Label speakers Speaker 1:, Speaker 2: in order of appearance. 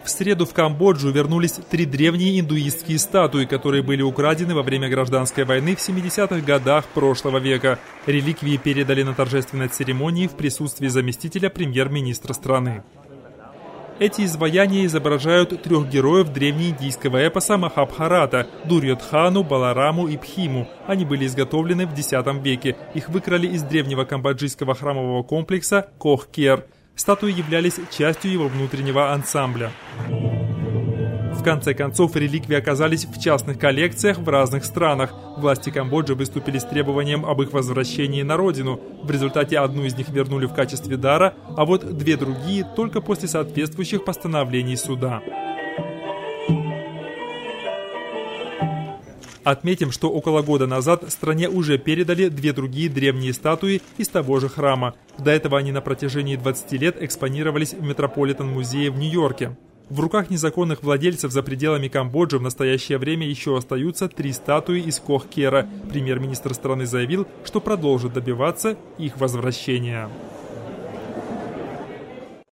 Speaker 1: В среду в Камбоджу вернулись 3 древние индуистские статуи, которые были украдены во время гражданской войны в 70-х годах прошлого века. Реликвии передали на торжественной церемонии в присутствии заместителя премьер-министра страны. Эти изваяния изображают 3 героев древнеиндийского эпоса Махабхарата – Дурьодхану, Балараму и Пхиму. Они были изготовлены в X веке. Их выкрали из древнего камбоджийского храмового комплекса Кох-Кер. Статуи являлись частью его внутреннего ансамбля. В конце концов, реликвии оказались в частных коллекциях в разных странах. Власти Камбоджи выступили с требованием об их возвращении на родину. В результате одну из них вернули в качестве дара, а вот 2 другие только после соответствующих постановлений суда. Отметим, что около года назад стране уже передали 2 другие древние статуи из того же храма. До этого они на протяжении 20 лет экспонировались в Метрополитен-музее в Нью-Йорке. В руках незаконных владельцев за пределами Камбоджи в настоящее время еще остаются 3 статуи из Кох-Кера. Премьер-министр страны заявил, что продолжит добиваться их возвращения.